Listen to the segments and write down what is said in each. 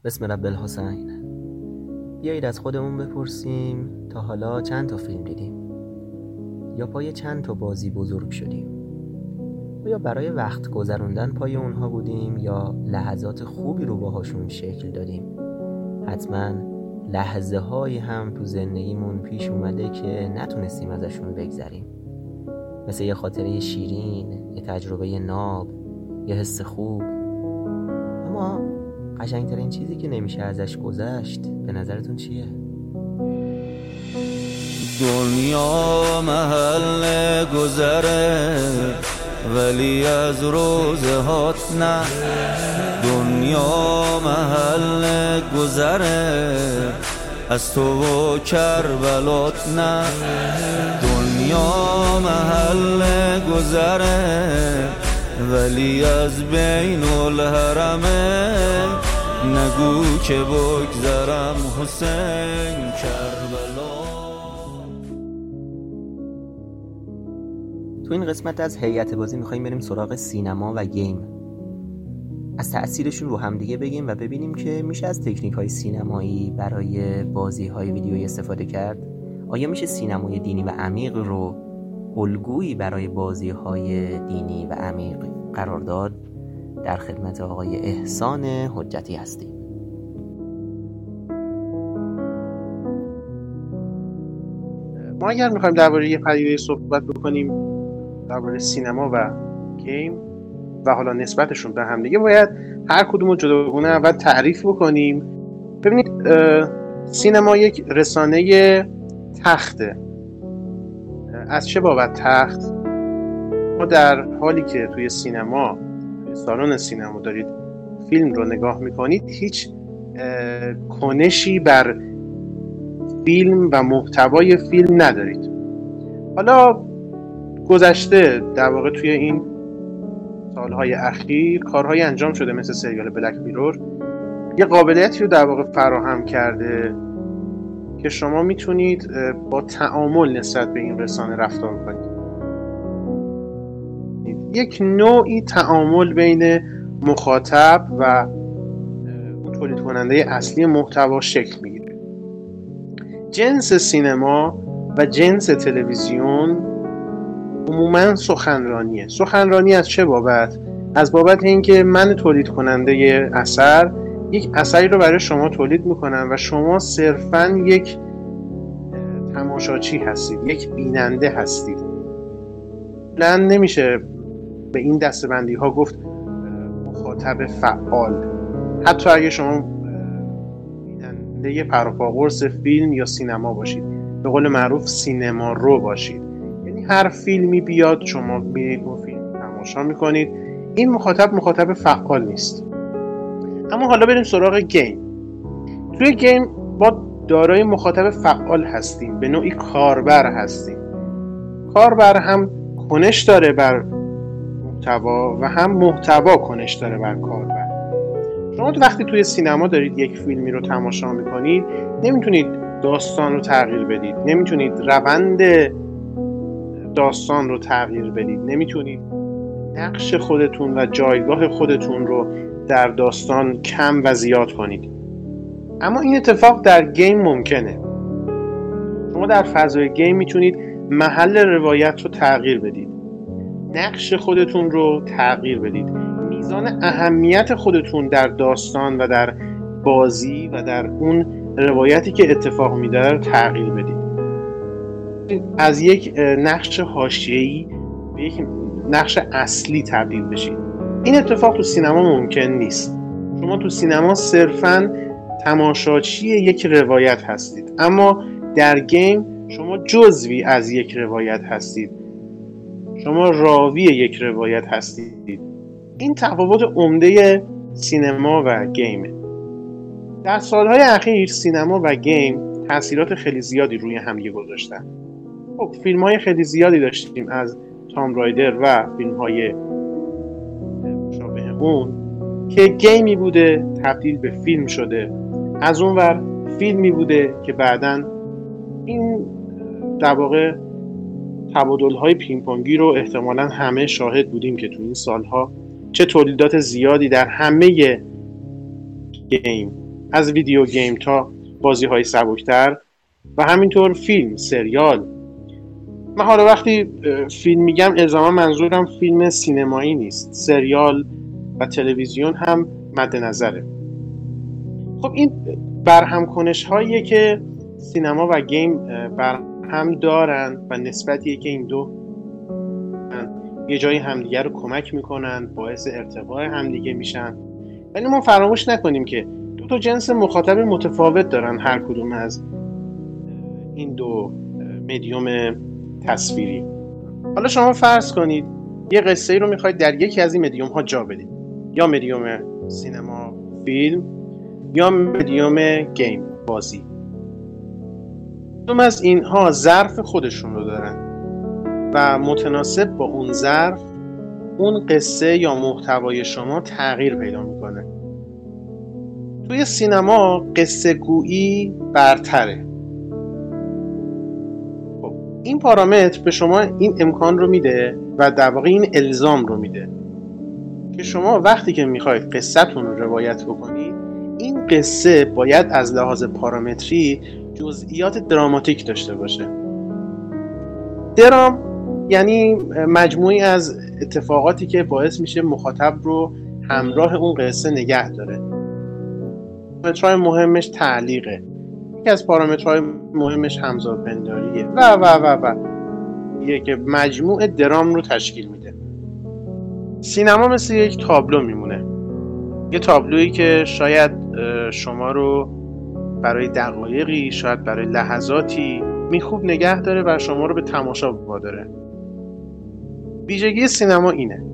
بسم رب الحسین. بیایید از خودمون بپرسیم تا حالا چند تا فیلم دیدیم؟ یا پای چند تا بازی بزرگ شدیم؟ یا برای وقت گذروندن پای اونها بودیم یا لحظات خوبی رو باهاشون شکل دادیم؟ حتما لحظه هایی هم تو زندگیمون پیش اومده که نتونستیم ازشون بگذریم، مثل یه خاطره شیرین، یه تجربه ناب، یه حس خوب. اما قشنگترین چیزی که نمیشه ازش گذشت به نظرتون چیه؟ دنیا محل گذره ولی از روزهات نه. دنیا محل گذره از تو و کربلات نه. دنیا محل گذره ولی از بین الحرمه نگو که بگذرم حسین کربلا. تو این قسمت از هیئت بازی میخواییم بریم سراغ سینما و گیم، از تأثیرشون رو همدیگه بگیم و ببینیم که میشه از تکنیک های سینمایی برای بازی های ویدیویی استفاده کرد. آیا میشه سینمای دینی و عمیق رو الگویی برای بازی های دینی و عمیق قرار داد؟ در خدمت آقای احسان حجتی هستیم. ما اگر میخوایم درباره یه پدیده صحبت بکنیم، درباره سینما و گیم و حالا نسبتشون به هم دیگه، باید هر کدومو جداگانه اول تعریف بکنیم. ببینید، سینما یک رسانه تخته. از چه بابت تخت؟ ما در حالی که توی سینما، توی سالن سینما دارید فیلم رو نگاه میکنید، هیچ کنشی بر فیلم و محتوای فیلم ندارید. حالا گذشته در واقع توی این سالهای اخیر کارهای انجام شده مثل سریال بلک میرور، یه قابلیتی رو در واقع فراهم کرده که شما میتونید با تعامل نسبت به این رسانه رفتار کنید. یک نوعی تعامل بین مخاطب و تولید کننده اصلی محتوا شکل میگیره. جنس سینما و جنس تلویزیون عموماً سخنرانیه. سخنرانی از چه بابت؟ از بابت اینکه من تولید کننده اثر یک اثری رو برای شما تولید میکنم و شما صرفاً یک تماشاچی هستید، یک بیننده هستید. لن نمیشه به این دسته‌بندی ها گفت مخاطب فعال، حتی اگه شما بیننده پروپاگورس فیلم یا سینما باشید، به قول معروف سینما رو باشید. یعنی هر فیلمی بیاد شما میرید اون فیلم تماشا میکنید. این مخاطب فعال نیست. اما حالا بریم سراغ گیم. توی گیم با دارای مخاطب فعال هستیم، به نوعی کاربر هستیم. کاربر هم کنش داره بر محتوا و هم محتوا کنش داره بر کاربر. شما وقتی توی سینما دارید یک فیلمی رو تماشا میکنید، نمیتونید داستان رو تغییر بدید، نمیتونید روند داستان رو تغییر بدید، نمیتونید نقش خودتون و جایگاه خودتون رو در داستان کم و زیاد کنید. اما این اتفاق در گیم ممکنه. شما در فضای گیم میتونید محل روایت رو تغییر بدید، نقش خودتون رو تغییر بدید، میزان اهمیت خودتون در داستان و در بازی و در اون روایتی که اتفاق میده رو تغییر بدید. از یک نقش حاشیه‌ای به یک نقش اصلی تبدیل بشید. این اتفاق تو سینما ممکن نیست. شما تو سینما صرفاً تماشاچی یک روایت هستید، اما در گیم شما جزوی از یک روایت هستید، شما راوی یک روایت هستید. این تفاوت عمده سینما و گیمه. در سالهای اخیر سینما و گیم تأثیرات خیلی زیادی روی هم گذاشتن. خب فیلم‌های خیلی زیادی داشتیم، از تام رایدر و فیلم‌های مشابه اون که گیمی بوده تبدیل به فیلم شده، از اون ور فیلمی بوده که بعداً این در واقع تبادل‌های پینگ-پونگی رو احتمالاً همه شاهد بودیم که تو این سالها چه تولیدات زیادی در همه گیم از ویدیو گیم تا بازی های سبکتر و همینطور فیلم، سریال. من حالا وقتی فیلم میگم الزاما منظورم فیلم سینمایی نیست، سریال و تلویزیون هم مد نظره. خب این برهم کنش هاییه که سینما و گیم برهم دارن و نسبتیه که این دو یه جایی همدیگه رو کمک میکنن، باعث ارتقاء همدیگه میشن. ولی ما فراموش نکنیم که دو تا جنس مخاطب متفاوت دارن هر کدوم از این دو مدیوم تصویری. حالا شما فرض کنید یه قصه ای رو میخواید در یکی از این مدیوم ها جا بدید، یا مدیوم سینما، فیلم، یا مدیوم گیم، بازی. دوم از اینها ظرف خودشون رو دارن و متناسب با اون ظرف اون قصه یا محتوای شما تغییر پیدا میکنه. توی سینما قصه گویی برتره. خب این پارامتر به شما این امکان رو میده و در واقع این الزام رو میده که شما وقتی که میخواید قصه‌تون رو روایت بکنید، این قصه باید از لحاظ پارامتری جزئیات دراماتیک داشته باشه. درام یعنی مجموعی از اتفاقاتی که باعث میشه مخاطب رو همراه اون قصه نگه داره. پارامترهای مهمش تعلیقه، یکی از پارامترهای مهمش همزادپنداریه و یه که مجموع درام رو تشکیل میده. سینما مثل یک تابلو میمونه، یه تابلویی که شاید شما رو برای دقایقی، شاید برای لحظاتی میخوب نگه داره و شما رو به تماشا واداره. ویژگی سینما اینه.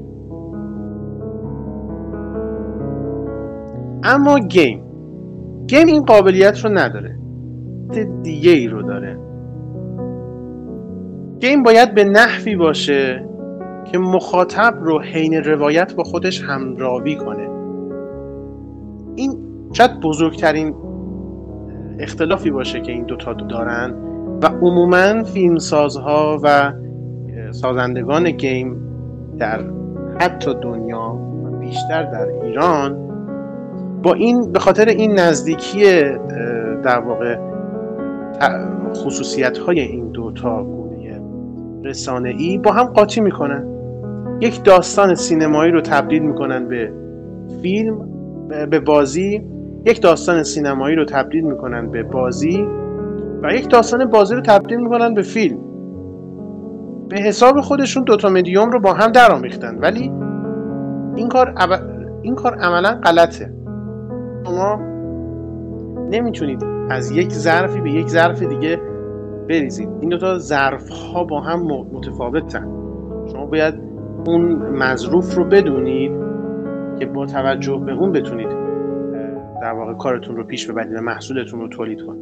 اما گیم این قابلیت رو نداره، دیگه ای رو داره. گیم باید به نحوی باشه که مخاطب رو حین روایت با خودش همراوی کنه. این شاید بزرگترین اختلافی باشه که این دوتا دارن و عموماً فیلمسازها و سازندگان گیم در حتی دنیا و بیشتر در ایران به خاطر این نزدیکی در واقع خصوصیت‌های این دوتا گونه رسانه‌ای با هم قاطی میکنن. یک داستان سینمایی رو تبدیل میکنن به فیلم، به بازی، یک داستان سینمایی رو تبدیل میکنن به بازی و یک داستان بازی رو تبدیل میکنن به فیلم. به حساب خودشون دوتا مدیوم رو با هم در آمیختن، ولی این کار عملا غلطه. شما نمیتونید از یک ظرفی به یک ظرف دیگه بریزید. این دوتا ظرف ها با هم متفاوتن. شما باید اون مظروف رو بدونید که با توجه به اون بتونید در واقع کارتون رو پیش ببرید و محصولتون رو تولید کنید.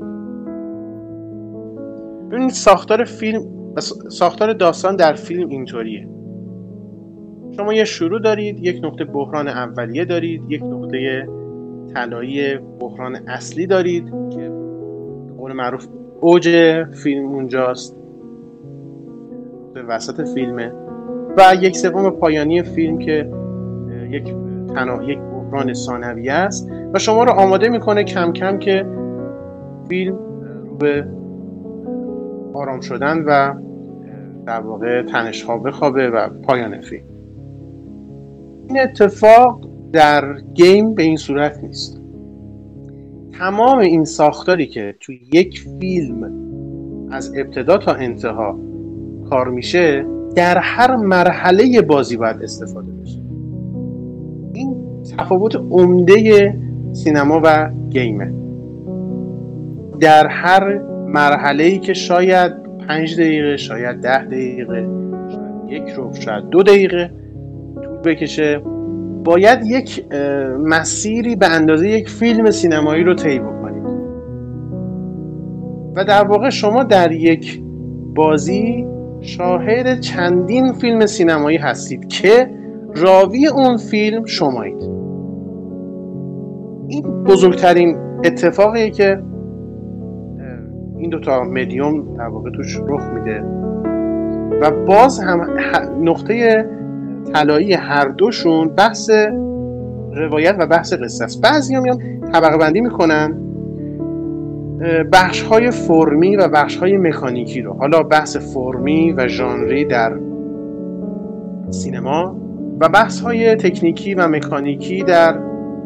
ببینید ساختار داستان در فیلم اینطوریه. شما یه شروع دارید، یک نقطه بحران اولیه دارید، یک نقطه طلایی بحران اصلی دارید که به قول معروف اوج فیلم اونجاست، به وسط فیلمه، و یک سوم پایانی فیلم که یک بحران ثانویه است و شما رو آماده میکنه کم کم که فیلم رو به آرام شدن و در واقع تنش‌ها بخوابه و پایان فیلم. این اتفاق در گیم به این صورت نیست. تمام این ساختاری که توی یک فیلم از ابتدا تا انتها کار میشه در هر مرحله بازی باید استفاده بشه. این تفاوت عمده سینما و گیمه. در هر مرحله‌ای که شاید 5 دقیقه، شاید 10 دقیقه، شاید 1 ربع، شاید 2 دقیقه طول بکشه، باید یک مسیری به اندازه یک فیلم سینمایی رو طی بکنید. و در واقع شما در یک بازی شاهد چندین فیلم سینمایی هستید که راوی اون فیلم شمایید. این بزرگترین اتفاقیه که این دوتا مدیوم در واقع توش رخ میده و باز هم نقطه طلایی هر دوشون بحث روایت و بحث قصه است. بعضیا میان طبقه بندی میکنن بخش‌های فرمی و بخش‌های مکانیکی رو. حالا بحث فرمی و ژانری در سینما و بحث‌های تکنیکی و مکانیکی در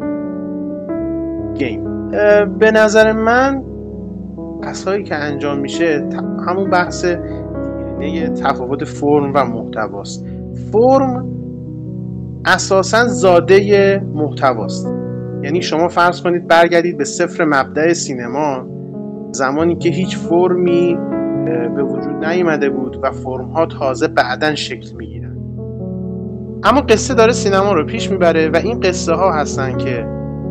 گیم. به نظر من بحث‌هایی که انجام میشه همون بحث دیرینه تفاوت فرم و محتواست. فرم اساساً زاده محتواست. یعنی شما فرض کنید برگردید به صفر مبدأ سینما، زمانی که هیچ فرمی به وجود نیامده بود و فرم‌ها تازه بعداً شکل میگیرن. اما قصه داره سینما رو پیش میبره و این قصه ها هستن که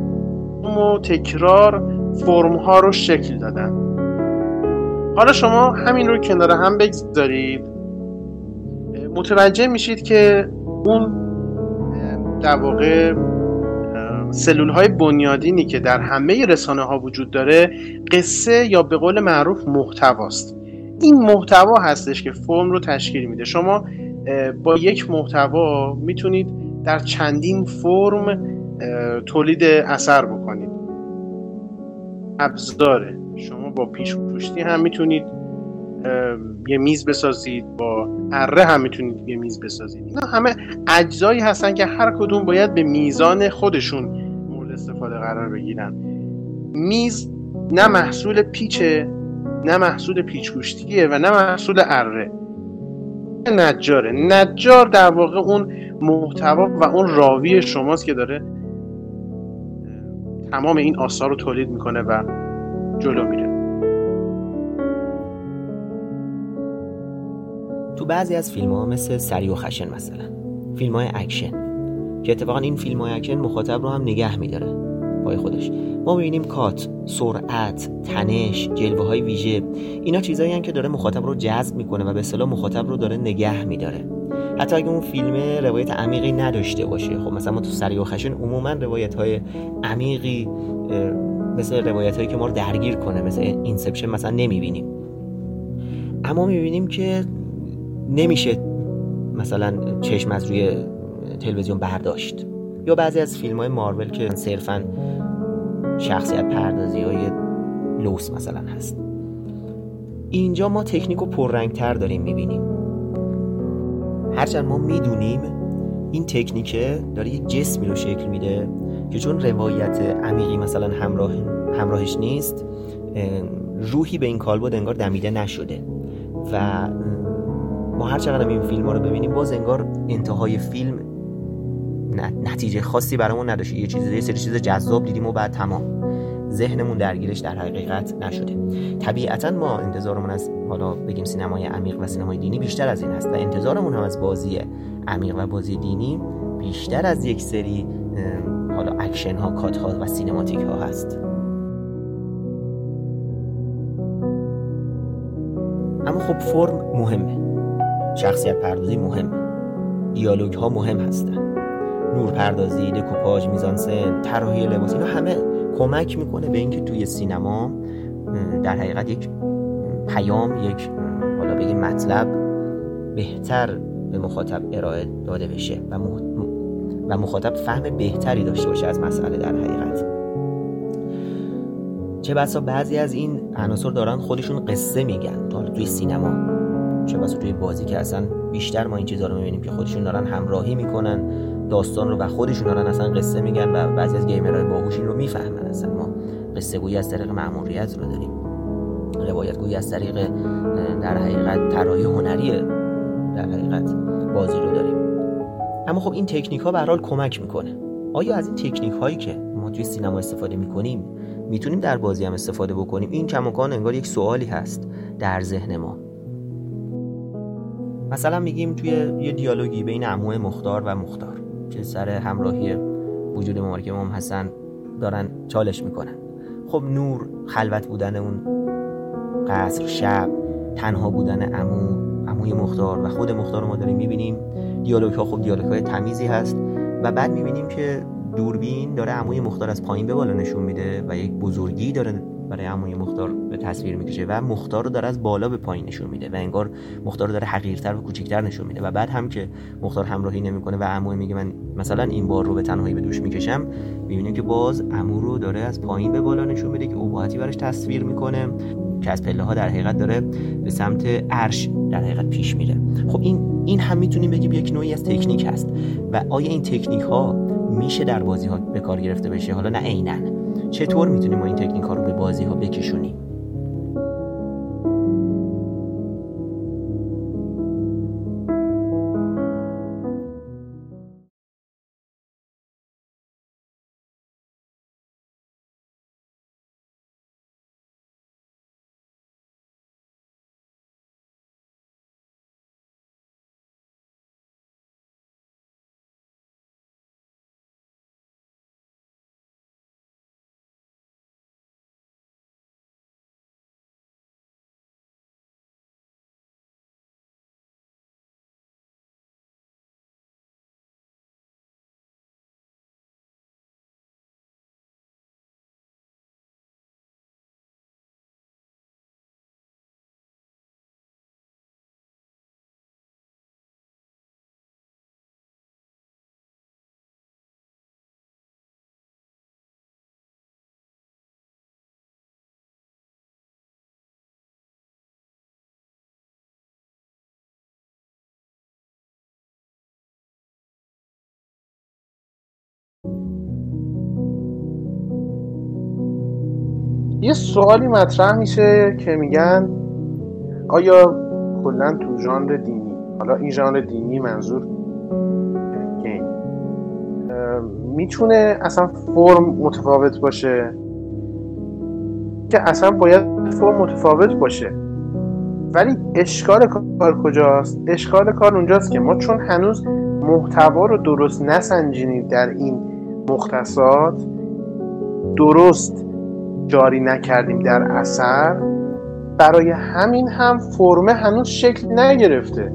تکرار فرم‌ها رو شکل دادن. حالا شما همین رو کنار هم بگذارید، متوجه میشید که اون در واقع سلول‌های بنیادینی که در همه رسانه‌ها وجود داره قصه یا به قول معروف محتواست. این محتوا هستش که فرم رو تشکیل میده. شما با یک محتوا میتونید در چندین فرم تولید اثر بکنید. ابزاره، شما با پیش‌پشتی هم میتونید یه میز بسازید، با اره هم میتونید یه میز بسازید. اینا همه اجزایی هستن که هر کدوم باید به میزان خودشون مورد استفاده قرار بگیرن. میز نه محصول پیچه، نه محصول پیچ‌گوشتیه و نه محصول اره. نجار در واقع اون محتوا و اون راوی شماست که داره تمام این آثار رو تولید میکنه و جلو میره. تو بعضی از فیلم‌ها مثل سریع و خشن مثلا فیلم‌های اکشن که اتفاقا این فیلم‌های اکشن مخاطب رو هم نگه می‌داره پای خودش، ما می‌بینیم کات، سرعت، تنش، جلوه‌های ویژه، اینا چیزایی هستن که داره مخاطب رو جذب می‌کنه و به اصطلاح مخاطب رو داره نگه می‌داره. حتی اگه اون فیلم روایت عمیقی نداشته باشه. خب مثلا ما تو سریع و خشن عموما روایت‌های عمیقی مثل روایت‌هایی که ما رو درگیر کنه مثل اینسپشن مثلا نمی‌بینیم. اما می‌بینیم که نمیشه مثلا چشم از روی تلویزیون برداشت. یا بعضی از فیلم‌های مارول که صرفاً شخصیت پردازی‌های لوس مثلا هست. اینجا ما تکنیکو پررنگ‌تر داریم می‌بینیم. هرچند ما می‌دونیم این تکنیکه داره یک جسمی رو شکل میده که چون روایت عمیقی مثلا همراهش نیست، روحی به این کالبد انگار دمیده نشده و ما هر چقدر این فیلم‌ها رو ببینیم باز انگار انتهای فیلم نتیجه خاصی برامون نداشته. یه سری چیز جذاب دیدیم و بعد تمام، ذهنمون درگیرش در حقیقت نشده. طبیعتاً ما انتظارمون از حالا بگیم سینمای عمیق و سینمای دینی بیشتر از این هست و انتظارمون هم از بازی عمیق و بازی دینی بیشتر از یک سری حالا اکشن ها، کات ها و سینماتیک ها هست. اما خب فرم مهمه، شخصیت پردازی مهمه، دیالوگ ها مهم هستن، نورپردازی، دکوپاژ، میزانسن، طراحی لباس، اینا همه کمک میکنه به اینکه توی سینما در حقیقت یک پیام، یک حالا بگیم مطلب بهتر به مخاطب ارائه داده بشه و مخاطب فهم بهتری داشته باشه از مسئله در حقیقت. چه بسا بعضی از این عناصر دارن خودشون قصه میگن توی سینما، چه بسا توی بازی که اصلا بیشتر ما این چیزا رو میبینیم که خودشون دارن همراهی میکنن داستان رو و خودشون دارن اصلا قصه میگن و بعضی از گیمرهای باهوش این رو میفهمن. اصلا ما قصه گویی از طریق مأموریت رو داریم، روایت گویی از طریق در حقیقت طراحی هنری در حقیقت بازی رو داریم. اما خب این تکنیک ها به هر حال کمک میکنه. آیا از این تکنیک هایی که ما توی سینما استفاده میکنیم میتونیم در بازی هم استفاده بکنیم؟ این کماکان انگار یک سوالی هست در ذهن ما. مثلا میگیم توی یه دیالوگی بین عمو مختار و مختار که سر همراهی وجود مبارک امام حسن دارن چالش میکنن. خب نور، خلوت بودن اون قصر، شب، تنها بودن عموی مختار و خود مختار رو ما داریم میبینیم. دیالوگ ها خب دیالوگ های تمیزی هست و بعد میبینیم که دوربین داره عموی مختار از پایین به بالا نشون میده و یک بزرگی داره برای عموی مختار به تصویر میکشه و مختار رو داره از بالا به پایین نشون میده و انگار مختار رو داره حقیرتر و کوچیک‌تر نشون میده و بعد هم که مختار همراهی نمیکنه و عموی میگه من مثلا این بار رو به تنهایی به دوش میکشم، میبینیم که باز عمو رو داره از پایین به بالا نشون میده که ابهاتی براش تصویر میکنه که از پله ها در حقیقت داره به سمت عرش در حقیقت پیش میره. خب این هم میتونیم بگیم یک نوعی از تکنیک هست و آیا این تکنیک ها میشه در بازی ها به کار گرفته بشه؟ حالا نه عیناً، چطور میتونیم ما این تکنیک ها رو به بازی ها بکشونیم؟ یه سوالی مطرح میشه که میگن آیا کلا تو ژانر دینی، حالا این ژانر دینی منظور گیم، میتونه اصلا فرم متفاوت باشه؟ که اصلا باید فرم متفاوت باشه، ولی اشکال کار کجاست؟ اشکال کار اونجاست که ما چون هنوز محتوا رو درست نسنجیدیم در این مختصات، درست جاری نکردیم در اثر، برای همین هم فرمه هنوز شکل نگرفته.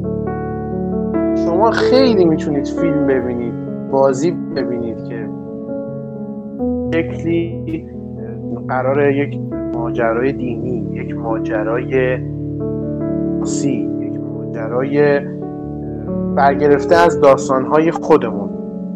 شما خیلی میتونید فیلم ببینید، بازی ببینید که شکلی قراره یک ماجرای دینی، یک ماجرای سی، یک ماجرای برگرفته از داستانهای خودمون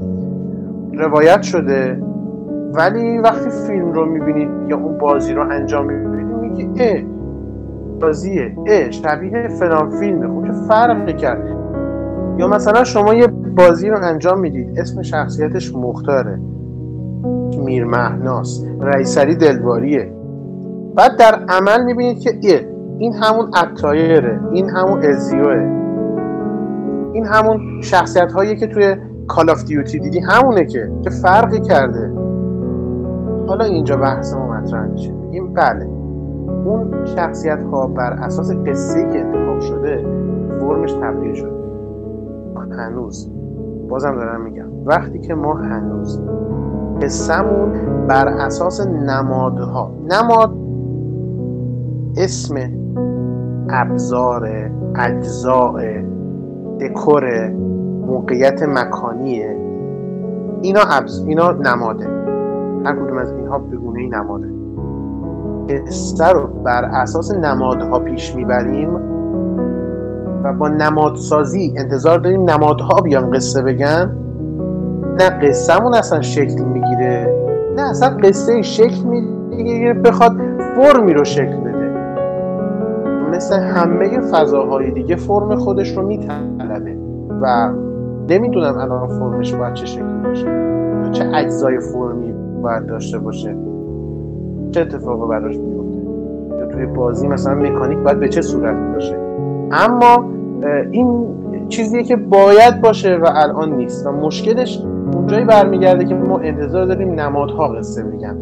روایت شده، ولی وقتی فیلم رو میبینید یا اون بازی رو انجام میبینید میگه بازیه، شبیه فلان فیلمه، خب چه فرقی کرد؟ یا مثلا شما یه بازی رو انجام میدید اسم شخصیتش مختاره، میر مهناست، رئیسری دلواریه، بعد در عمل میبینید که این همون عطایره، این همون ازیوه، این همون شخصیت هایی که توی کال آف دیوتی دیدی همونه، که فرقی کرده؟ حالا اینجا بحث ما مطرح میشه، میگیم بله اون شخصیت ها بر اساس قصه‌ای که انتخاب شده فرمش تبدیل شده. هنوز بازم دارم میگم وقتی که ما هنوز قصه‌مون بر اساس نمادها، نماد اسم، ابزار، اجزاء، دکور، موقعیت مکانیه، اینا نماده، هر کدوم از اینها به گونه‌ای نماده. قصه رو بر اساس نمادها پیش میبریم و با نمادسازی انتظار داریم نمادها بیان قصه بگن. نه قصه‌مون اصلا شکل میگیره، نه اصلا قصه شکل میگیره بخواد فرمی رو شکل بده. مثل همه فضاهای دیگه فرم خودش رو میطلبه و نمیدونم الان فرمش باید چه شکلی باشه، چه اجزای فرمی باید داشته باشه، چه اتفاقی براش میفته، یا توی بازی مثلا مکانیک باید به چه صورت باشه. اما این چیزیه که باید باشه و الان نیست و مشکلش اونجایی برمیگرده که ما انتظار داریم نمادها قصه بگن.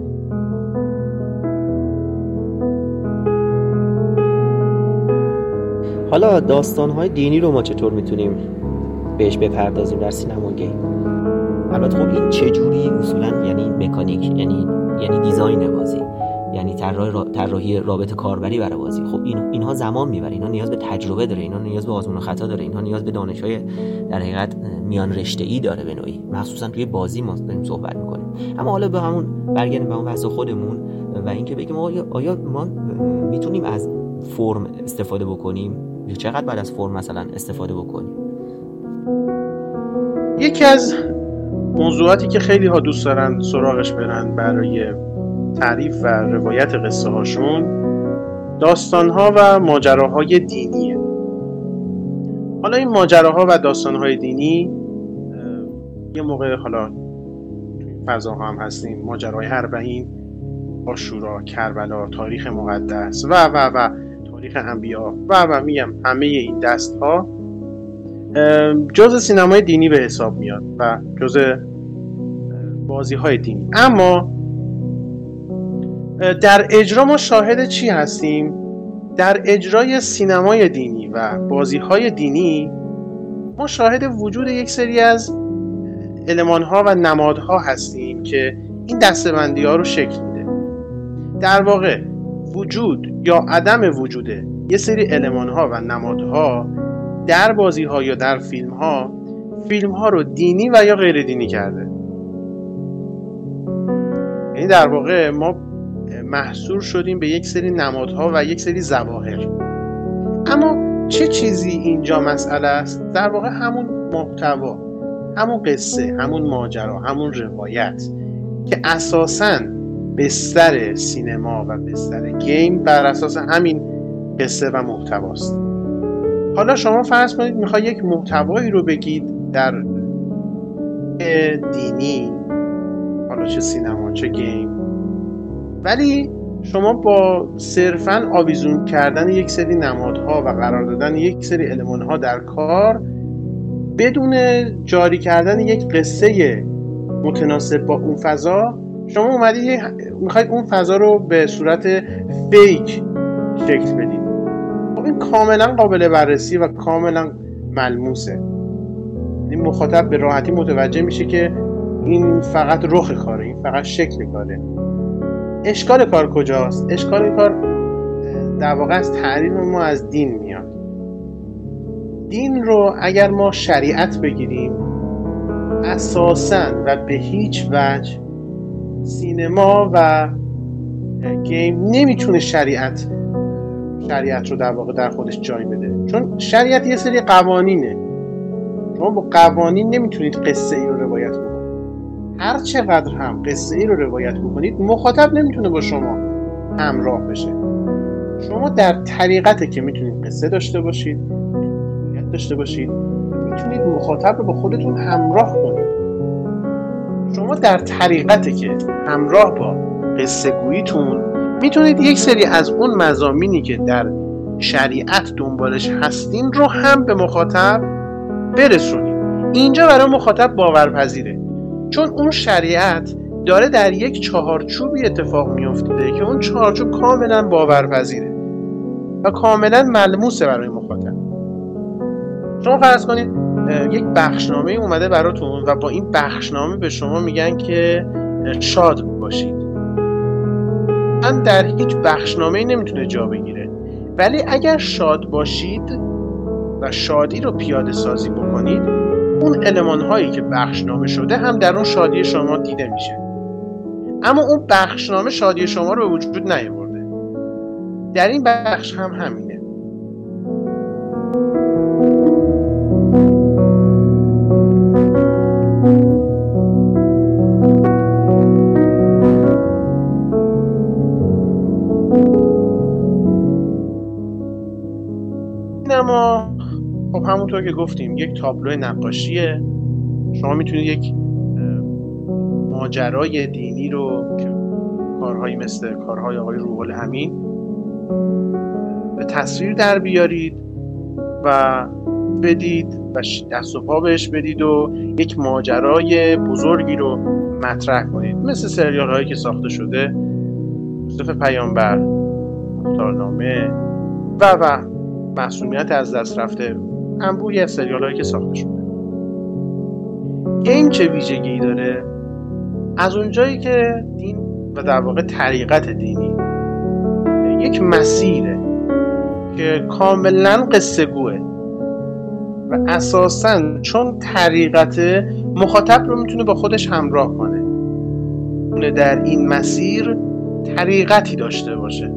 حالا داستان‌های دینی رو ما چطور میتونیم بهش بپردازیم در سینما گیم؟ البته خب این چجوری اصولا، یعنی مکانیک، یعنی دیزاین بازی، یعنی طراحی رابط کاربری برای بازی. خب اینها زمان میبره، اینها نیاز به تجربه داره، اینها نیاز به آزمون و خطا داره، اینها نیاز به دانش‌های در حقیقت میان رشته‌ای داره به نوعی، مخصوصا توی بازی ما داریم صحبت می‌کنیم. اما حالا به همون برگردیم به اون بحث خودمون و اینکه بگیم آیا ما میتونیم از فرم استفاده بکنیم یا چقدر بعد از فرم مثلا استفاده بکنیم؟ یکی از موضوعاتی که خیلی ها دوست دارن سراغش برن برای تعریف و روایت قصه هاشون داستان‌ها و ماجراهای دینیه. حالا این ماجراها و داستان‌های دینی یه موقع حالا توی فضاها هم هستیم، ماجرای اربعین، عاشورا، کربلا، تاریخ مقدس و تاریخ انبیا و میگم همه این دست‌ها جزء سینمای دینی به حساب میاد و جزء بازی‌های دینی. اما در اجرا ما شاهد چی هستیم؟ در اجرای سینمای دینی و بازی‌های دینی ما شاهد وجود یک سری از المان‌ها و نمادها هستیم که این دسته‌بندی‌ها رو شکل میده. در واقع وجود یا عدم وجود یه سری المان‌ها و نمادها در بازی‌ها یا در فیلم‌ها رو دینی و یا غیر دینی کرده. یعنی در واقع ما محصور شدیم به یک سری نمادها و یک سری ظواهر. اما چه چیزی اینجا مسئله است؟ در واقع همون محتوا، همون قصه، همون ماجرا، همون روایت که اساساً بستر سینما و بستر گیم بر اساس همین قصه و محتواست. حالا شما فرض کنید میخوای یک محتوایی رو بگید در دینی، حالا چه سینما چه گیم، ولی شما با صرفاً آویزون کردن یک سری نمادها و قرار دادن یک سری المان‌ها در کار بدون جاری کردن یک قصه متناسب با اون فضا، شما اومدید میخواید اون فضا رو به صورت فیک شکل بدید. خب این کاملا قابل بررسی و کاملا ملموسه. این مخاطب به راحتی متوجه میشه که این فقط رخ کاره، این فقط شکل کاره. اشکال کار کجاست؟ اشکال کار در واقع از تعریف ما از دین میاد. دین رو اگر ما شریعت بگیریم، اساساً و به هیچ وجه سینما و گیم نمیتونه شریعت رو در واقع در خودش جای بده، چون شریعت یه سری قوانینه. شما با قوانین نمیتونید قصه ای رو روایت کنید. هر چقدر هم قصه ای رو روایت بکنید، مخاطب نمیتونه با شما همراه بشه. شما در طریقته که میتونید قصه داشته باشید، روایت داشته باشید، میتونید مخاطب رو با خودتون همراه کنید. شما در طریقته که همراه با قصه گوییتون میتونید یک سری از اون مضامینی که در شریعت دنبالش هستین رو هم به مخاطب برسونید. اینجا برای مخاطب باورپذیره، چون اون شریعت داره در یک چهارچوبی اتفاق میفته که اون چهارچوب کاملا باورپذیره و کاملا ملموسه برای مخاطب. شما فرض کنید یک بخشنامه اومده براتون و با این بخشنامه به شما میگن که شاد باشید. من در هیچ بخشنامه‌ای نمیتونه جا بگیره، ولی اگر شاد باشید و شادی رو پیاده سازی بکنید، اون المان‌هایی که بخشنامه شده هم در اون شادی شما دیده میشه. اما اون بخشنامه شادی شما رو به وجود نیاورده. در این بخش هم همینه. اما خب همونطور که گفتیم یک تابلو نقاشیه. شما میتونید یک ماجرای دینی رو که کارهایی مثل کارهای آقای روح الامین به تصویر در بیارید و بدید و دست و پا بهش بدید و یک ماجرای بزرگی رو مطرح کنید، مثل سریال هایی که ساخته شده، یوسف پیامبر، مختارنامه و معصومیت از دست رفته، انبوهی از سریال هایی که ساخته شده. این چه ویژگی داره؟ از اونجایی که دین و در واقع طریقت دینی یک مسیره که کاملا قصه گوه و اساساً چون طریقت مخاطب رو میتونه با خودش همراه کنه، در این مسیر طریقتی داشته باشه.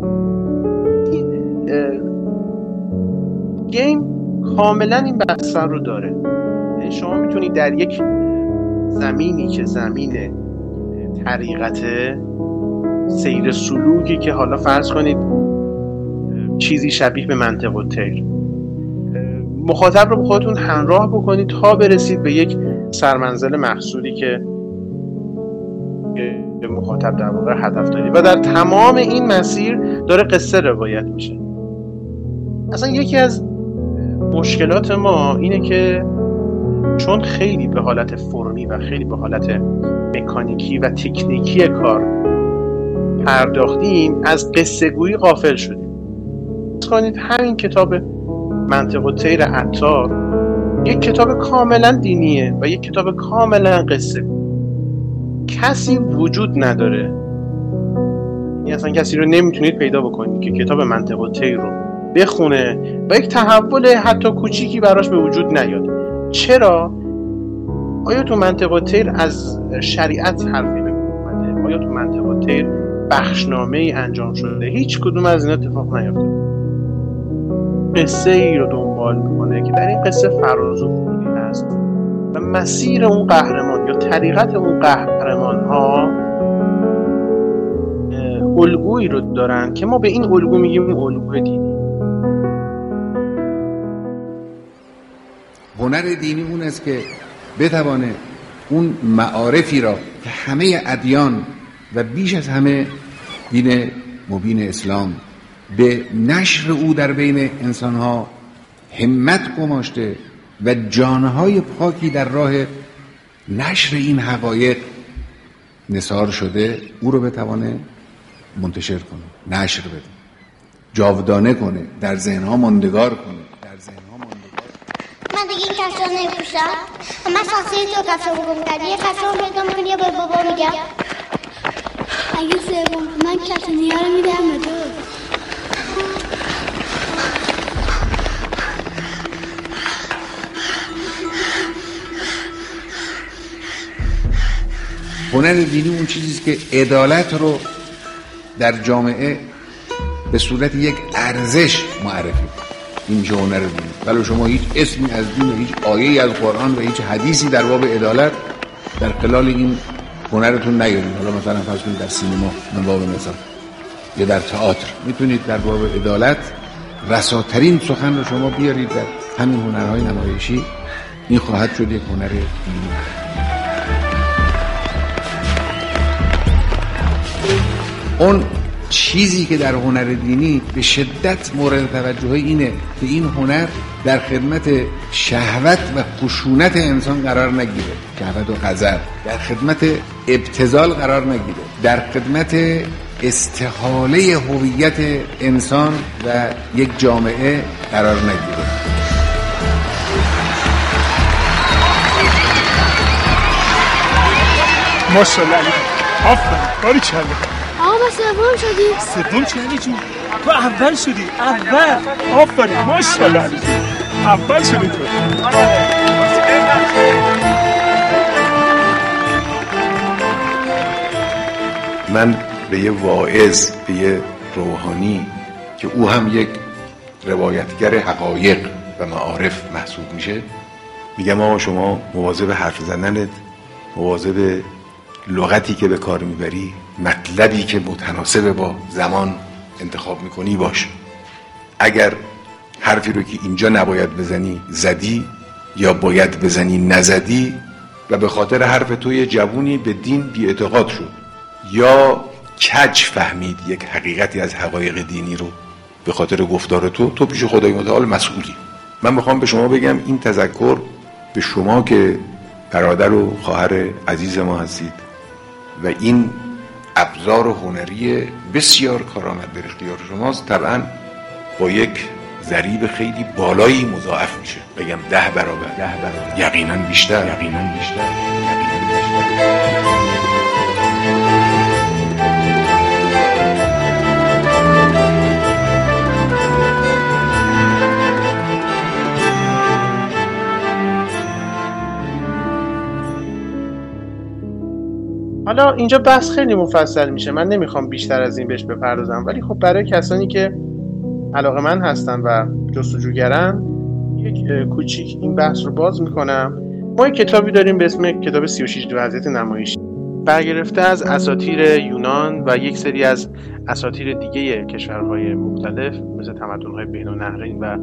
گیم کاملا این بستر رو داره. یعنی شما میتونید در یک زمینی که زمین طریقت سیر سلوکی که حالا فرض کنید چیزی شبیه به منطق الطیر، مخاطب رو به خودتون همراه بکنید تا برسید به یک سرمنزل محصولی که مخاطب در واقع هدف دارید و در تمام این مسیر داره قصه روایت میشه. اصلا یکی از مشکلات ما اینه که چون خیلی به حالت فرمی و خیلی به حالت مکانیکی و تکنیکی کار پرداختیم، از قصه گویی غافل شدیم. کنید همین کتاب منطق الطیر عطار یک کتاب کاملا دینیه و یک کتاب کاملا قصه. کسی وجود نداره، یعنی اصلا کسی رو نمیتونید پیدا بکنید که کتاب منطق الطیر رو بخونه و یک تحول حتی کوچیکی براش به وجود نیاد. چرا؟ آیا تو منطق الطیر از شریعت حرفی نمی‌اومده؟ آیا تو منطق الطیر بخشنامه‌ای انجام شده؟ هیچ کدوم از این اتفاق نیفتاده. قصه ای رو دنبال میکنه که در این قصه فراز و فرودی هست و مسیر اون قهرمان یا طریقت اون قهرمان ها الگویی رو دارن که ما به این الگو میگیم الگوی دینی. هنر دینی اون است که بتوانه اون معارفی را که همه ادیان و بیش از همه دین مبین اسلام به نشر او در بین انسانها همت گماشته و جانهای پاکی در راه نشر این حقایق نثار شده، او رو بتوانه منتشر کنه، نشر بده، جاودانه کنه، در ذهنها ماندگار کنه. من دیگه این کفش رو نمیپوشم. من شخصی تو کفش رو بگم کردی، یه کفش رو پیدا میکنی یا به بابا میگم اگه سوم من کفش نیا رو میدم به تو. هنر دینی اون چیزیست که عدالت رو در جامعه به صورت یک ارزش معرفی. این میشه هنر دینی. ولی شما هیچ اسمی از دین و هیچ آیه‌ای از قرآن و هیچ حدیثی در باب عدالت در خلال این هنرتون نیارید. حالا مثلا فرض کنید در سینما من باب مثلا یا در تئاتر میتونید در باب عدالت رساترین سخن رو شما بیارید در همین هنرهای نمایشی. این خواهد شد یک هنر دینی. اون چیزی که در هنر دینی به شدت مورد توجه اینه که این هنر در خدمت شهوت و خشونت انسان قرار نگیره، شهوت و غضب، در خدمت ابتذال قرار نگیره، در خدمت استحاله هویت انسان و یک جامعه قرار نگیره. ماشاءالله علی، آفرین، باریکلا. آقا ما سوم شدی. سوم چی علی جون؟ تو اول شدی، اول. آفرین، ماشاءالله علی، اول شدی تو. من به یه واعظ، به یه روحانی که او هم یک روایتگر حقایق و معارف محسوب میشه میگم آقا شما مواظب حرف زدنت، مواظب لغتی که به کار میبری، مطلبی که متناسب با زمان انتخاب میکنی باش. اگر حرفی رو که اینجا نباید بزنی زدی یا باید بزنی نزدی و به خاطر حرف توی جوونی به دین بی‌اعتقاد شد یا کج فهمید یک حقیقتی از حقایق دینی رو به خاطر گفتار تو پیش خدای متعال مسئولی. من میخوام به شما بگم این تذکر به شما که برادر و خواهر عزیز ما هستید و این ابزار هنری بسیار کارآمد در اختیار شماست، طبعا با یک ضریب خیلی بالایی مضاعف میشه. بگم 10 برابر، یقینا بیشتر. حالا اینجا بحث خیلی مفصل میشه، من نمیخوام بیشتر از این بهش بپردازم، ولی خب برای کسانی که علاقه‌مند هستن و جستجوگرن یک کوچیک این بحث رو باز میکنم. ما یک کتابی داریم به اسم کتاب 36 وضعیت نمایشی، برگرفته از اساطیر یونان و یک سری از اساطیر دیگه کشورهای مختلف مثل تمدن‌های بین‌النهرین و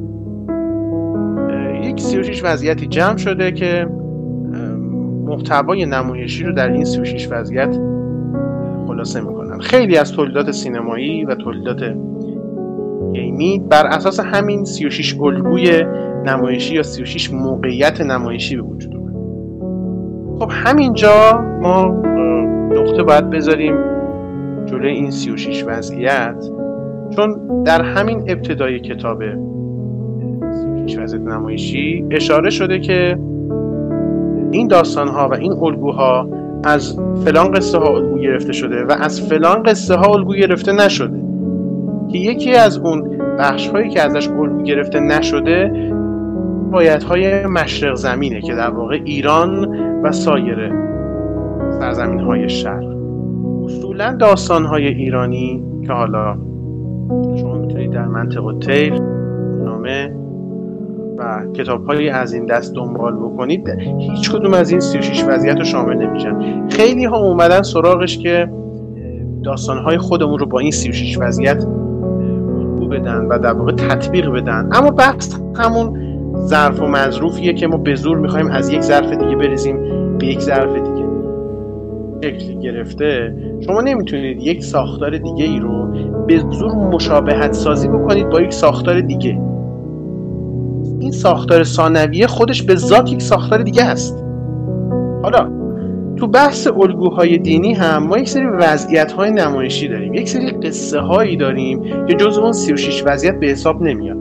یک 36 وضعیتی جمع شده که محتوای نمایشی رو در این 36 وضعیت خلاصه میکنن. خیلی از تولیدات سینمایی و تولیدات گیمی بر اساس همین 36 الگوی نمایشی یا 36 موقعیت نمایشی به وجود اومد. خب همینجا ما نقطه باید بذاریم جلوی این 36 وضعیت، چون در همین ابتدای کتاب 36 وضعیت نمایشی اشاره شده که این داستان‌ها و این الگوها از فلان قصه ها الگو گرفته شده و از فلان قصه ها الگو گرفته نشده، که یکی از اون بخش هایی که ازش الگو گرفته نشده روایت‌های مشرق زمینه که در واقع ایران و سایر سرزمین های شرق. اصولا داستان های ایرانی که حالا شما میتونید در منطق الطیر، نامه و کتاب های از این دست دنبال بکنید، هیچ کدوم از این 36 وضعیت رو شامل نمیشن. خیلی ها اومدن سراغش که داستان های خودمون رو با این 36 وضعیت الگو بدن و در واقع تطبیق بدن، اما بحث همون ظرف و مظروفیه که ما به زور میخوایم از یک ظرف دیگه بریزیم به یک ظرف دیگه. شکل گرفته شما نمیتونید یک ساختار دیگه ای رو به زور مشابهت سازی بکنید با یک ساختار دیگه. این ساختار ثانویه خودش به ذات یک ساختار دیگه است. حالا تو بحث الگوهای دینی هم ما یک سری وضعیت‌های نمایشی داریم، یک سری قصه هایی داریم که جزو اون 36 وضعیت به حساب نمیاد.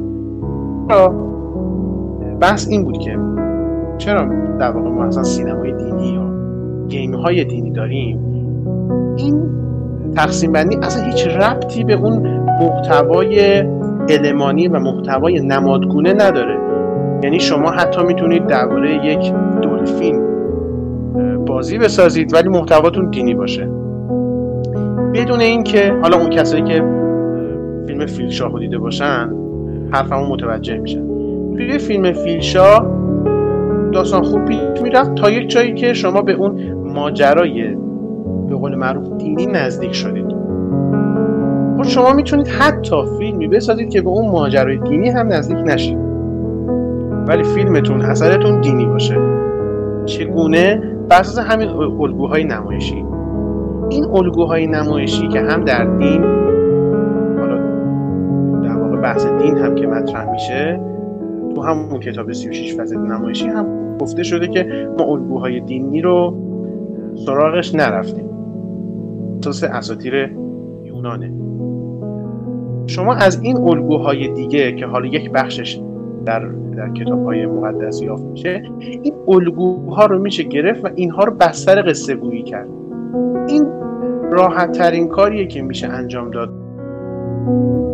بحث این بود که چرا در واقع ما اصلا سینمای دینی یا گیم های دینی داریم. این تقسیم بندی اصلا هیچ ربطی به اون محتوای المانی و محتوای نمادگونه نداره. یعنی شما حتی میتونید درباره یک دلفین بازی بسازید ولی محتواتون دینی باشه، بدون اینکه حالا اون کسایی که فیلم فیلشاه دیده باشن حرفمو متوجه میشن. توی فیلم فیلشاه داستان خوب پیش میرفت تا یک جایی که شما به اون ماجرای به قول معروف دینی نزدیک شدید. خب شما میتونید حتی فیلمی بسازید که به اون ماجرای دینی هم نزدیک نشید ولی فیلمتون، اثرتون دینی باشه. چگونه؟ بر اساس همین الگوهای نمایشی. این الگوهای نمایشی که هم در دین، حالا در واقع بحث دین هم که مطرح میشه تو همون کتاب 36 وضعیت نمایشی هم گفته شده که ما الگوهای دینی رو سراغش نرفتیم. اساس اساطیر یونانه. شما از این الگوهای دیگه که حالا یک بخشش در کتاب‌های مقدس یافت میشه، این الگوها رو میشه گرفت و اینها رو بستر قصه گویی کرد. این راحت ترین کاریه که میشه انجام داد.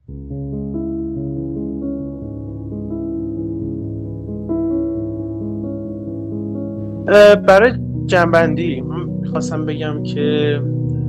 برای جنبندی من میخواستم بگم که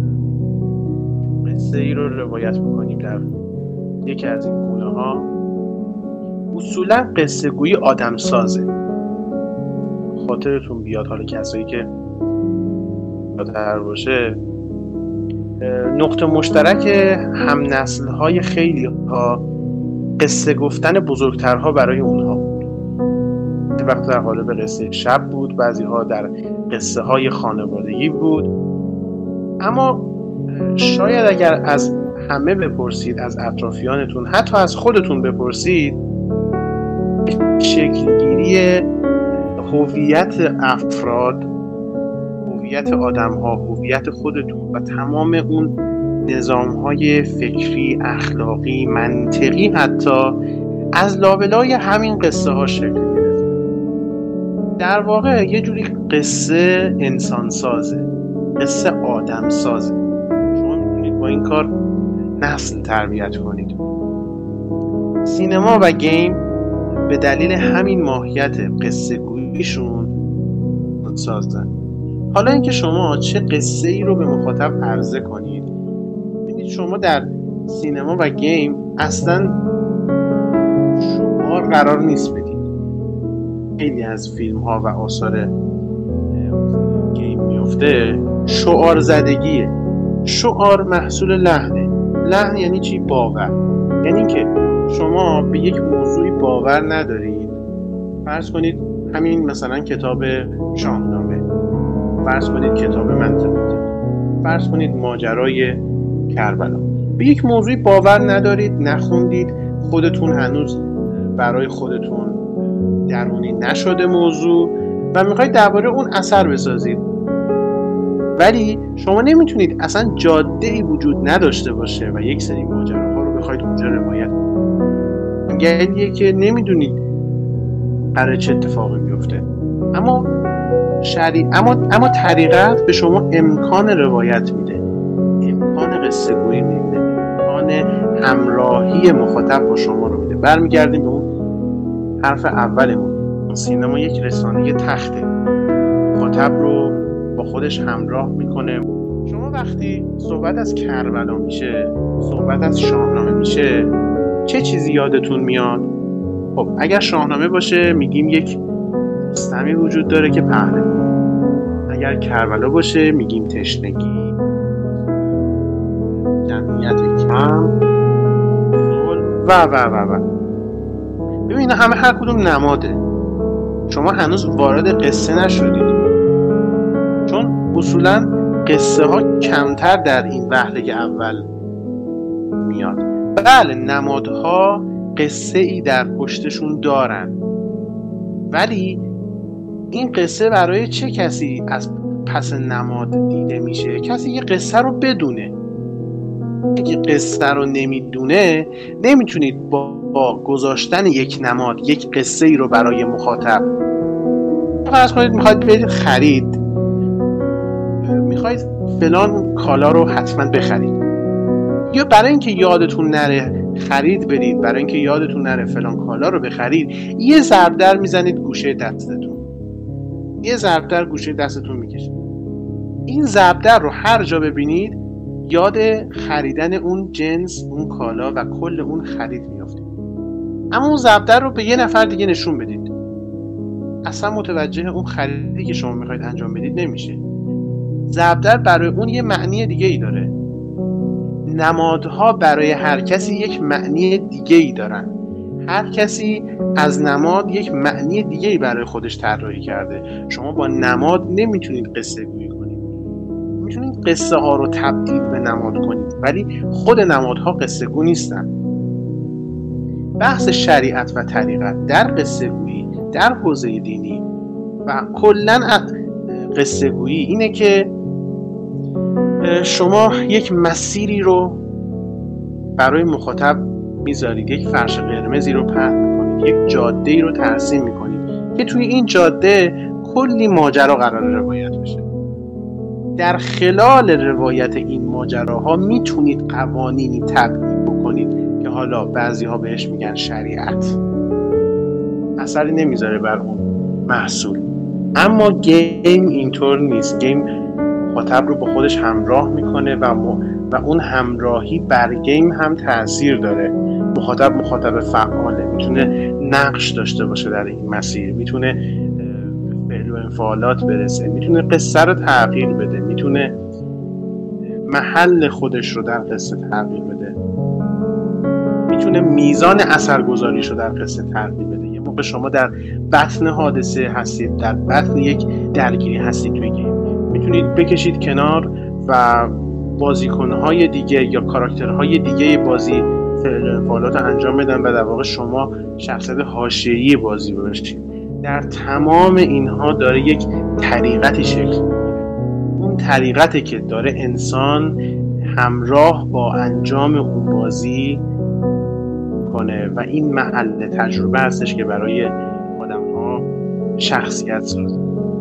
قصه ای رو روایت میکنیم در یکی از این گونه ها. اصولا قصه گویی آدم سازه. خاطرتون بیاد حالا کسایی که یادتر باشه، نقطه مشترک هم نسل های خیلی ها قصه گفتن بزرگترها برای اونها بود. وقت در قالب قصه شب بود، بعضی ها در قصه های خانوادگی بود. اما شاید اگر از همه بپرسید، از اطرافیانتون، حتی از خودتون بپرسید، شکلگیری هویت افراد، هویت آدم‌ها، هویت خودتون و تمام اون نظام‌های فکری، اخلاقی، منطقی حتی از لابلای همین قصه ها شکل گرفت. در واقع یه جوری قصه انسان سازه، قصه آدم سازه. شما میتونید با این کار نسل تربیت کنید. سینما و گیم به دلیل همین ماهیت قصه گوییشون سازن. حالا اینکه شما چه قصه ای رو به مخاطب عرضه کنید، ببینید شما در سینما و گیم اصلا شعار قرار نیست بدید. خیلی از فیلم ها و آثار گیم میفته شعار زدگیه. شعار محصول لحنه. لحن یعنی چی؟ باور. یعنی که شما به یک موضوعی باور ندارید. فرض کنید همین مثلا کتاب شاهنامه، فرض کنید کتاب منطقه، فرض کنید ماجرای کربلا. به یک موضوعی باور ندارید، نخوندید، خودتون هنوز برای خودتون درونی نشده موضوع و میخواید درباره اون اثر بسازید. ولی شما نمیتونید، اصلا جاده‌ای وجود نداشته باشه و یک سری ماجراها رو بخواید اونجا روایت کنید. گردیه که نمیدونید قراره چه اتفاقی بیفته. اما طریقت به شما امکان روایت میده، امکان قصه گویی میده، امکان همراهی مخاطب با شما رو میده. برمیگردیم به اون حرف اولمون. سینما یک رسانه تخته، مخاطب رو با خودش همراه میکنه. شما وقتی صحبت از کربلا میشه، صحبت از شاهنامه میشه، چه چیزی یادتون میاد؟ خب اگر شاهنامه باشه میگیم یک رستمی وجود داره که پهلوان. اگر کربلا باشه میگیم تشنگی، جمعیت کم، و ببین همه هر کدوم نماده. شما هنوز وارد قصه نشدید، چون اصولا قصه ها کمتر در این وهله اول میاد. بله نمادها قصه ای در پشتشون دارن، ولی این قصه برای چه کسی از پس نماد دیده میشه؟ کسی یه قصه رو بدونه. اگه قصه رو نمیدونه نمیتونید با گذاشتن یک نماد یک قصه ای رو برای مخاطب، فرض کنید میخواید برید خرید، میخواید فلان کالا رو حتما بخرید، یا برای اینکه یادتون نره خرید برید، برای اینکه یادتون نره فلان کالا رو بخرید، یه ضرب در میزنید گوشه دستتون، یه ضرب در گوشه دستتون میکشید. این ضرب در رو هر جا ببینید یاد خریدن اون جنس، اون کالا و کل اون خرید میافتید. اما اون ضرب در رو به یه نفر دیگه نشون بدید، اصلا متوجه اون خریدی که شما میخواید انجام بدید نمیشه. ضرب در برای اون یه معنی دیگه ای داره. نمادها برای هر کسی یک معنی دیگه ای دارن. هر کسی از نماد یک معنی دیگه ای برای خودش طراحی کرده. شما با نماد نمیتونید قصه گویی کنید. میتونید قصه ها رو تبدیل به نماد کنید، ولی خود نمادها قصه گو نیستن. بحث شریعت و طریقت در قصه گویی، در حوزه دینی و کلاً قصه گویی اینه که شما یک مسیری رو برای مخاطب میذارید، یک فرش قرمزی رو پهن میکنید، یک جاده‌ای رو ترسیم میکنید که توی این جاده کلی ماجرا قراره روایت بشه. در خلال روایت این ماجراها میتونید قوانینی تبیین بکنید که حالا بعضی ها بهش میگن شریعت، اثری نمیذاره بر اون محصول. اما گیم اینطور نیست. گیم مخاطب رو با خودش همراه میکنه و اون همراهی بر گیم هم تأثیر داره. مخاطب فعاله، میتونه نقش داشته باشه در این مسیر، میتونه به فعل و انفعالات برسه، میتونه قصه رو تغییر بده، میتونه محل خودش رو در قصه تغییر بده، میتونه میزان اثرگذاریش رو در قصه تغییر بده. یه موقع شما در بطن حادثه هستید، در بطن یک درگیری هستید توی گیم، میتونید بکشید کنار و بازیکنهای دیگه یا کاراکترهای دیگه بازی فعل و انفعالات رو انجام بدن و در واقع شما شخصیت حاشیه‌ای بازی باشید. در تمام اینها داره یک طریقتی شکل میگیره. اون طریقتی که داره انسان همراه با انجام اون بازی کنه و این محل تجربه هستش که برای آدم‌ها شخصیت سازه.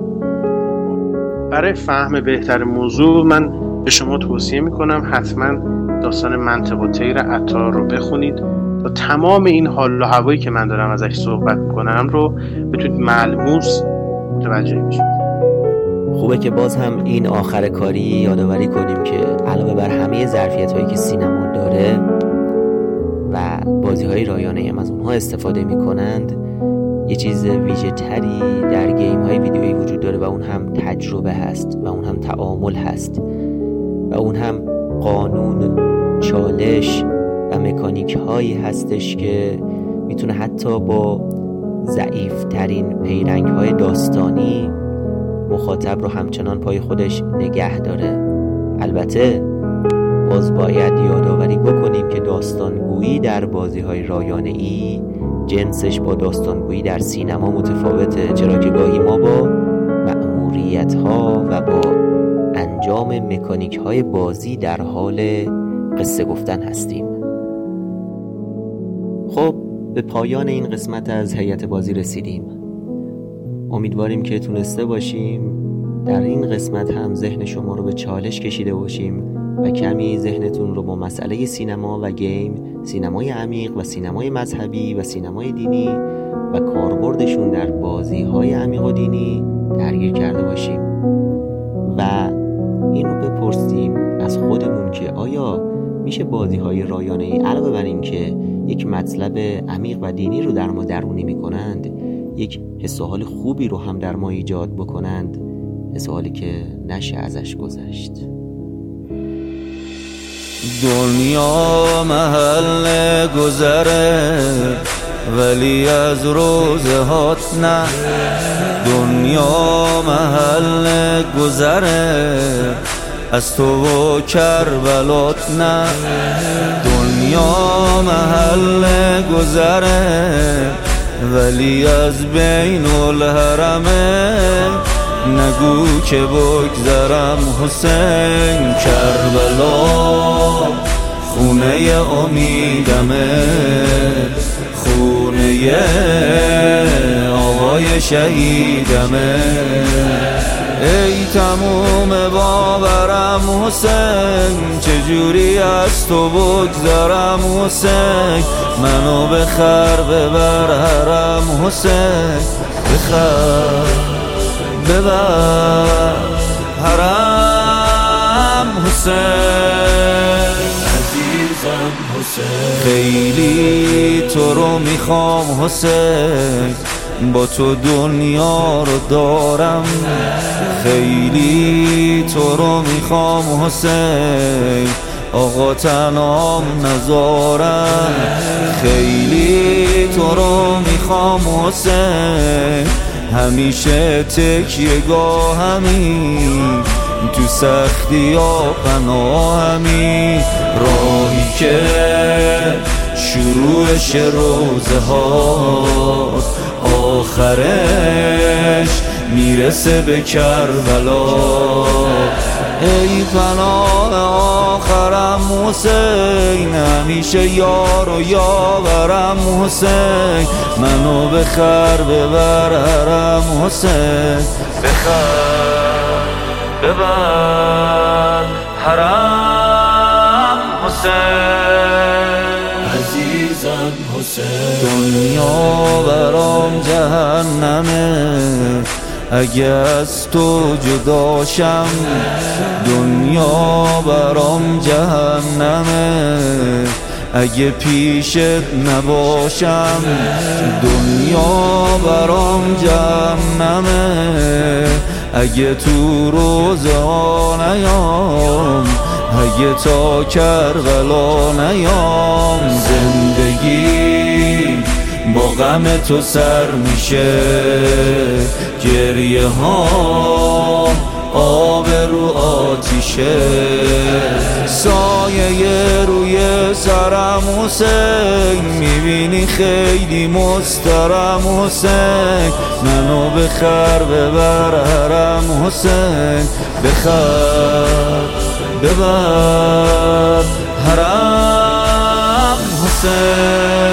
برای فهم بهتر موضوع من به شما توصیه میکنم حتما داستان منطق و طیر عطار رو بخونید تا تمام این حال و هوایی که من دارم ازش صحبت میکنم رو بتونید ملموس متوجه بشید. خوبه که باز هم این آخر کاری یادآوری کنیم که علاوه بر همه ظرفیت‌هایی که سینما داره و بازی‌های رایانه هم از اونها استفاده میکنند، یه چیز ویژه تری در گیم‌های ویدیویی وجود داره و اون هم تجربه هست و اون هم تعامل هست و اون هم قانون، چالش و مکانیک هایی هستش که میتونه حتی با ضعیف ترین پیرنگ های داستانی مخاطب رو همچنان پای خودش نگه داره. البته باز باید یادآوری بکنیم که داستانگویی در بازی های رایانه ای جنسش با داستانگویی در سینما متفاوته، چرا که گاهی ما با مأموریت ها و با انجام مکانیک های بازی در حال قصه گفتن هستیم. خب به پایان این قسمت از هیئت بازی رسیدیم. امیدواریم که تونسته باشیم در این قسمت هم ذهن شما رو به چالش کشیده باشیم و کمی ذهنتون رو با مسئله سینما و گیم، سینمای عمیق و سینمای مذهبی و سینمای دینی و کاربردشون در بازی‌های عمیق و دینی درگیر کرده باشیم و این رو بپرسیم از خودمون که آیا میشه بازی‌های رایانه‌ای علاوه بر این که یک مطلب عمیق و دینی رو در ما درونی میکنند، یک حس و حال خوبی رو هم در ما ایجاد بکنند، حس و حالی که نشه ازش گذشت. دنیا محل گذره ولی از روزهات نه، دنیا محل گذره از تو و کربلات نه، دنیا محل گذره ولی از بین الحرمه نگو که بگذرم حسین. کربلا خونه امیدمه، خونه آقای شهیدمه، ای تموم باورم حسین چجوری از تو بگذرم حسین. منو بخر ببر حرم حسین، بخر ببر حرم حسین. عزیزم حسین خیلی تو رو میخوام حسین، با تو دنیا رو دارم، خیلی تو رو میخوام حسین، آقا تنام نذارم، خیلی تو رو میخوام حسین، همیشه تکیه گاهمی، تو سختی ها پناهمی، راهی که شروعش روزه ها آخرش میرسه به کربلا. ای پناه آخرم حسین، همیشه یار و یاورم حسین، منو بخر ببر حرم حسین، بخر ببر حرم حسین. دنیا برام جهنمه اگه از تو جداشم، دنیا برام جهنمه اگه پیشت نباشم، دنیا برام جهنمه اگه تو روزا نیام، اگه تا کربلا نیام. زندگی با غم تو سر میشه، گریه ها آب رو آتیشه، سایه روی سرم حسین، میبینی خیلی مسترم حسین، منو بخر ببر حرم حسین، بخر ببر حرم حسین.